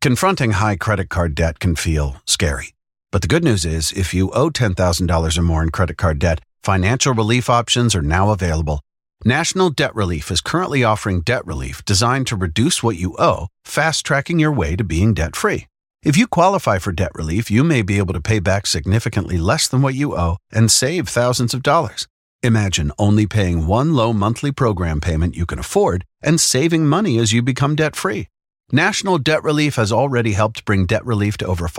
Confronting high credit card debt can feel scary. But the good news is, if you owe $10,000 or more in credit card debt, financial relief options are now available. National Debt Relief is currently offering debt relief designed to reduce what you owe, fast-tracking your way to being debt-free. If you qualify for debt relief, you may be able to pay back significantly less than what you owe and save thousands of dollars. Imagine only paying one low monthly program payment you can afford and saving money as you become debt-free. National Debt Relief has already helped bring debt relief to over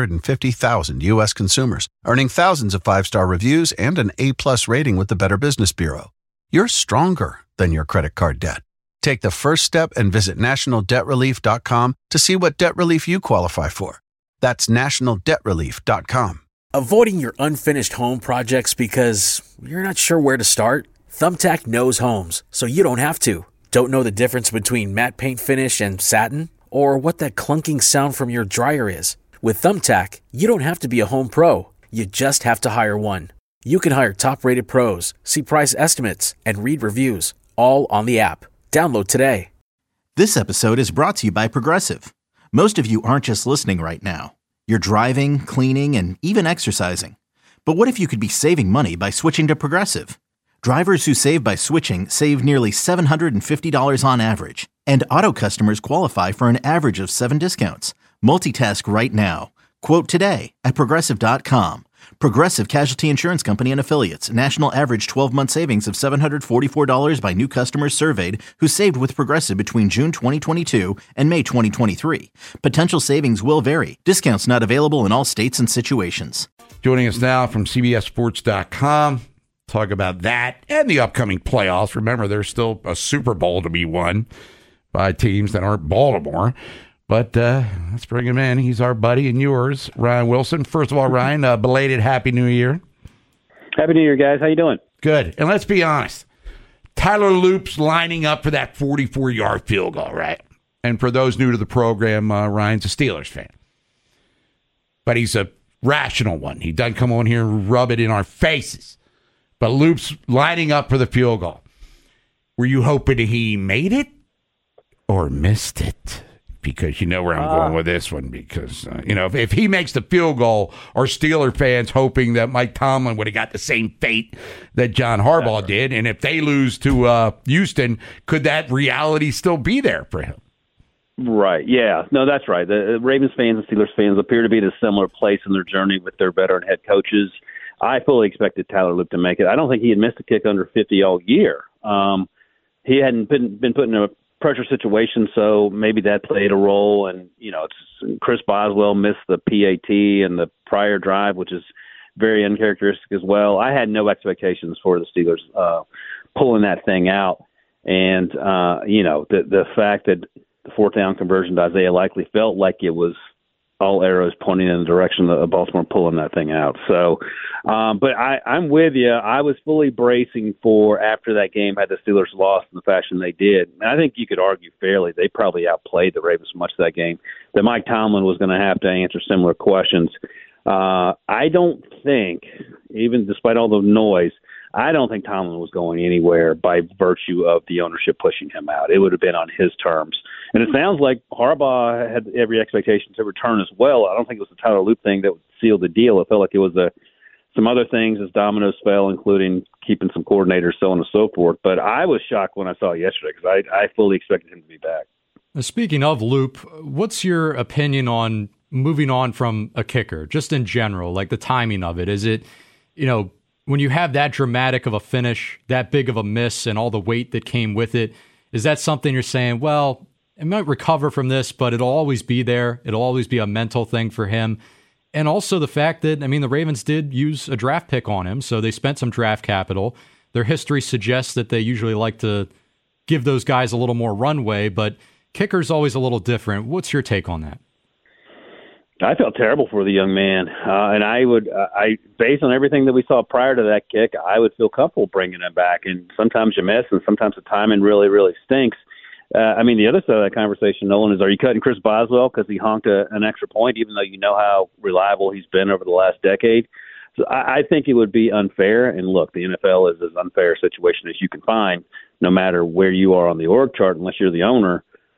550,000 U.S. consumers, earning thousands of five-star reviews and an A-plus rating with the Better Business Bureau. You're stronger than your credit card debt. Take the first step and visit nationaldebtrelief.com to see what debt relief you qualify for. That's nationaldebtrelief.com. Avoiding your unfinished home projects because you're not sure where to start? Thumbtack knows homes, so you don't have to. Don't know the difference between matte paint finish and satin? Or what that clunking sound from your dryer is? With Thumbtack, you don't have to be a home pro. You just have to hire one. You can hire top-rated pros, see price estimates, and read reviews, all on the app. Download today. This episode is brought to you by Progressive. Most of you aren't just listening right now. You're driving, cleaning, and even exercising. But what if you could be saving money by switching to Progressive? Drivers who save by switching save nearly $750 on average, and auto customers qualify for an average of 7 discounts. Multitask right now. Quote today at Progressive.com. Progressive Casualty Insurance Company and Affiliates. National average 12-month savings of $744 by new customers surveyed who saved with Progressive between June 2022 and May 2023. Potential savings will vary. Discounts not available in all states and situations. Joining us now from CBSSports.com. Talk about that and the upcoming playoffs. Remember, there's still a Super Bowl to be won by teams that aren't Baltimore. But let's bring him in. He's our buddy and yours, Ryan Wilson. First of all, Ryan, belated Happy New Year. Happy New Year, guys. How you doing? Good. And let's be honest. Tyler Loop's lining up for that 44-yard field goal, right? And for those new to the program, Ryan's a Steelers fan. But he's a rational one. He doesn't come on here and rub it in our faces. But Loop's lining up for the field goal. Were you hoping he made it or missed it? Because you know where I'm going with this one. Because, if he makes the field goal, are Steeler fans hoping that Mike Tomlin would have got the same fate that John Harbaugh did? And if they lose to Houston, could that reality still be there for him? Right. Yeah. No, that's right. The Ravens fans and Steelers fans appear to be at a similar place in their journey with their veteran head coaches. I fully expected Tyler Loop to make it. I don't think he had missed a kick under 50 all year. He hadn't been put in a pressure situation, so maybe that played a role. And, it's Chris Boswell missed the PAT and the prior drive, which is very uncharacteristic as well. I had no expectations for the Steelers pulling that thing out. And, the fact that the fourth down conversion to Isaiah likely felt like it was all arrows pointing in the direction of Baltimore pulling that thing out. So, but I'm with you. I was fully bracing for, after that game, had the Steelers lost in the fashion they did, and I think you could argue fairly they probably outplayed the Ravens much of that game, that Mike Tomlin was going to have to answer similar questions. I don't think, even despite all the noise, I don't think Tomlin was going anywhere by virtue of the ownership pushing him out. It would have been on his terms. And it sounds like Harbaugh had every expectation to return as well. I don't think it was the Tyler Loop thing that would seal the deal. It felt like it was some other things as dominoes fell, including keeping some coordinators, so on and so forth. But I was shocked when I saw it yesterday because I fully expected him to be back. Speaking of Loop, what's your opinion on moving on from a kicker, just in general, like the timing of it? Is it, when you have that dramatic of a finish, that big of a miss, and all the weight that came with it, is that something you're saying, well, it might recover from this, but it'll always be there. It'll always be a mental thing for him. And also the fact that, the Ravens did use a draft pick on him, so they spent some draft capital. Their history suggests that they usually like to give those guys a little more runway, but kicker's always a little different. What's your take on that? I felt terrible for the young man, and I based on everything that we saw prior to that kick, I would feel comfortable bringing him back. And sometimes you miss, and sometimes the timing really, really stinks. The other side of that conversation, Nolan, is, are you cutting Chris Boswell because he honked an extra point, even though you know how reliable he's been over the last decade? So I think it would be unfair. And look, the NFL is as unfair a situation as you can find, no matter where you are on the org chart, unless you're the owner.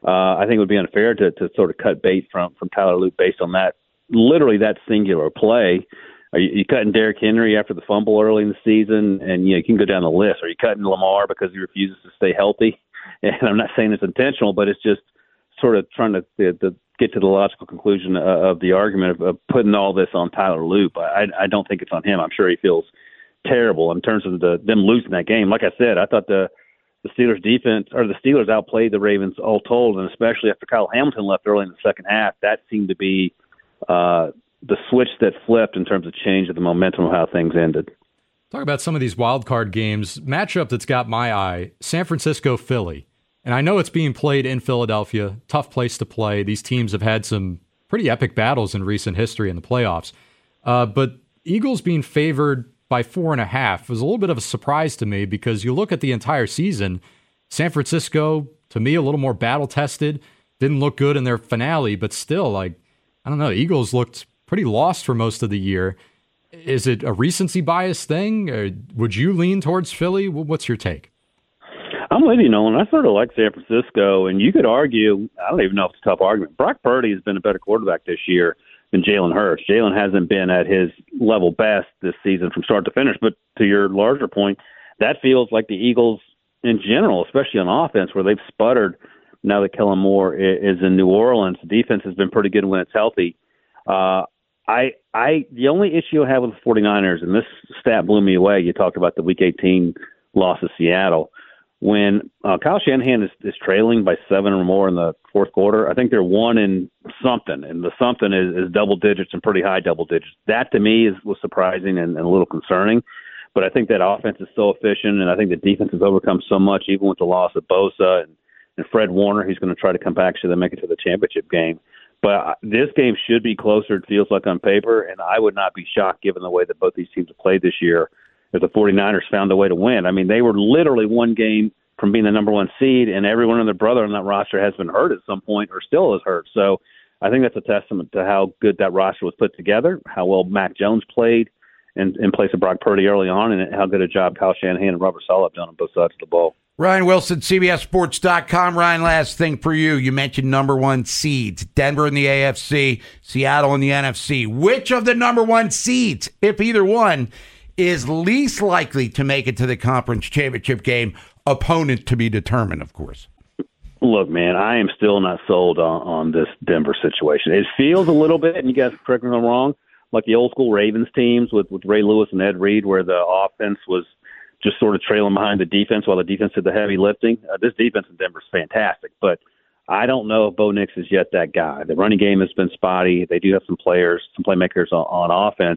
I think it would be unfair to sort of cut bait from Tyler Loop based on that, literally that singular play. Are you cutting Derrick Henry after the fumble early in the season? And, you can go down the list. Are you cutting Lamar because he refuses to stay healthy? And I'm not saying it's intentional, but it's just sort of trying to get to the logical conclusion of the argument of putting all this on Tyler Loop. I don't think it's on him. I'm sure he feels terrible in terms of them losing that game. Like I said, I thought the Steelers defense, or the Steelers outplayed the Ravens all told, and especially after Kyle Hamilton left early in the second half, that seemed to be the switch that flipped in terms of change of the momentum of how things ended. Talk about some of these wild card games. Matchup that's got my eye, San Francisco, Philly. And I know it's being played in Philadelphia. Tough place to play. These teams have had some pretty epic battles in recent history in the playoffs. But Eagles being favored by 4.5 was a little bit of a surprise to me, because you look at the entire season, San Francisco, to me, a little more battle-tested. Didn't look good in their finale, but still, I don't know, Eagles looked pretty lost for most of the year. Is it a recency bias thing? Or would you lean towards Philly? What's your take? I'm with you, Nolan. I sort of like San Francisco, and you could argue, I don't even know if it's a tough argument, Brock Purdy has been a better quarterback this year than Jalen Hurts. Jalen hasn't been at his level best this season from start to finish, but to your larger point, that feels like the Eagles in general, especially on offense, where they've sputtered now that Kellen Moore is in New Orleans. The defense has been pretty good when it's healthy. The only issue I have with the 49ers, and this stat blew me away, you talked about the Week 18 loss to Seattle. When Kyle Shanahan is trailing by 7 or more in the fourth quarter, I think they're 1 in something, and the something is double digits and pretty high double digits. That to me was surprising and a little concerning. But I think that offense is so efficient, and I think the defense has overcome so much, even with the loss of Bosa and Fred Warner, who's going to try to come back so they make it to the championship game. But this game should be closer, it feels like, on paper, and I would not be shocked, given the way that both these teams have played this year, if the 49ers found a way to win. I mean, they were literally one game from being the number one seed, and everyone and their brother on that roster has been hurt at some point or still is hurt. So I think that's a testament to how good that roster was put together, how well Mac Jones played in place of Brock Purdy early on, and how good a job Kyle Shanahan and Robert Saleh have done on both sides of the ball. Ryan Wilson, CBSSports.com. Ryan, last thing for you. You mentioned number one seeds, Denver in the AFC, Seattle in the NFC. Which of the number one seeds, if either one, is least likely to make it to the conference championship game? Opponent to be determined, of course. Look, man, I am still not sold on this Denver situation. It feels a little bit, and you guys correct me if I'm wrong, like the old school Ravens teams with Ray Lewis and Ed Reed, where the offense was just sort of trailing behind the defense while the defense did the heavy lifting. This defense in Denver is fantastic, but I don't know if Bo Nix is yet that guy. The running game has been spotty. They do have some players, some playmakers on offense,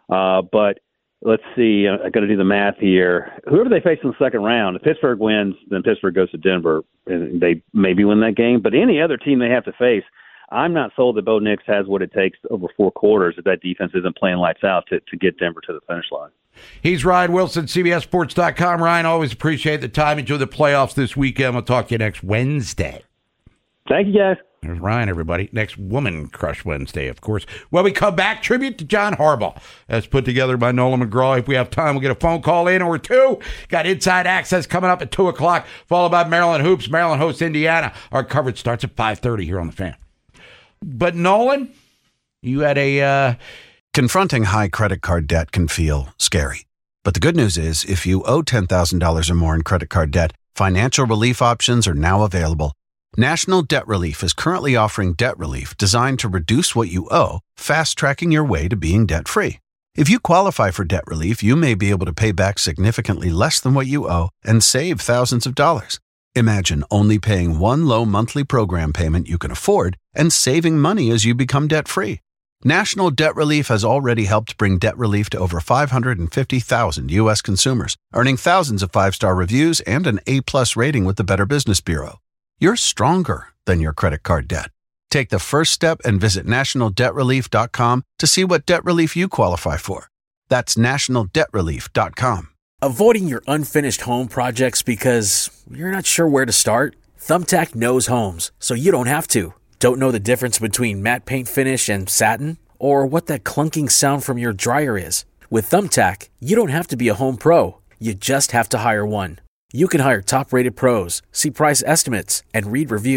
but let's see. I got to do the math here. Whoever they face in the second round, if Pittsburgh wins, then Pittsburgh goes to Denver, and they maybe win that game. But any other team they have to face, I'm not sold that Bo Nix has what it takes over 4 quarters if that defense isn't playing lights out to get Denver to the finish line. He's Ryan Wilson, CBSSports.com. Ryan, always appreciate the time. Enjoy the playoffs this weekend. We'll talk to you next Wednesday. Thank you, guys. There's Ryan, everybody. Next Woman Crush Wednesday, of course. When we come back, tribute to John Harbaugh, as put together by Nolan McGraw. If we have time, we'll get a phone call in or two. Got Inside Access coming up at 2 o'clock, followed by Maryland Hoops. Maryland hosts Indiana. Our coverage starts at 5:30 here on The Fan. But, Nolan, you had a... Confronting high credit card debt can feel scary. But the good news is, if you owe $10,000 or more in credit card debt, financial relief options are now available. National Debt Relief is currently offering debt relief designed to reduce what you owe, fast-tracking your way to being debt-free. If you qualify for debt relief, you may be able to pay back significantly less than what you owe and save thousands of dollars. Imagine only paying one low monthly program payment you can afford and saving money as you become debt-free. National Debt Relief has already helped bring debt relief to over 550,000 U.S. consumers, earning thousands of 5-star reviews and an A+ rating with the Better Business Bureau. You're stronger than your credit card debt. Take the first step and visit nationaldebtrelief.com to see what debt relief you qualify for. That's nationaldebtrelief.com. Avoiding your unfinished home projects because you're not sure where to start? Thumbtack knows homes, so you don't have to. Don't know the difference between matte paint finish and satin? Or what that clunking sound from your dryer is? With Thumbtack, you don't have to be a home pro. You just have to hire one. You can hire top-rated pros, see price estimates, and read reviews,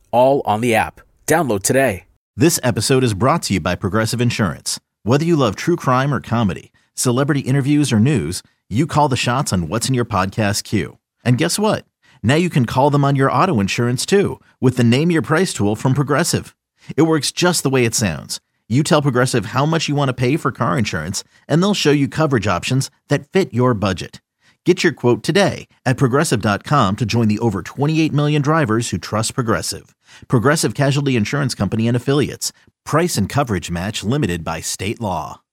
all on the app. Download today. This episode is brought to you by Progressive Insurance. Whether you love true crime or comedy, celebrity interviews or news, you call the shots on what's in your podcast queue. And guess what? Now you can call them on your auto insurance too with the Name Your Price tool from Progressive. It works just the way it sounds. You tell Progressive how much you want to pay for car insurance, and they'll show you coverage options that fit your budget. Get your quote today at Progressive.com to join the over 28 million drivers who trust Progressive. Progressive Casualty Insurance Company and Affiliates. Price and coverage match limited by state law.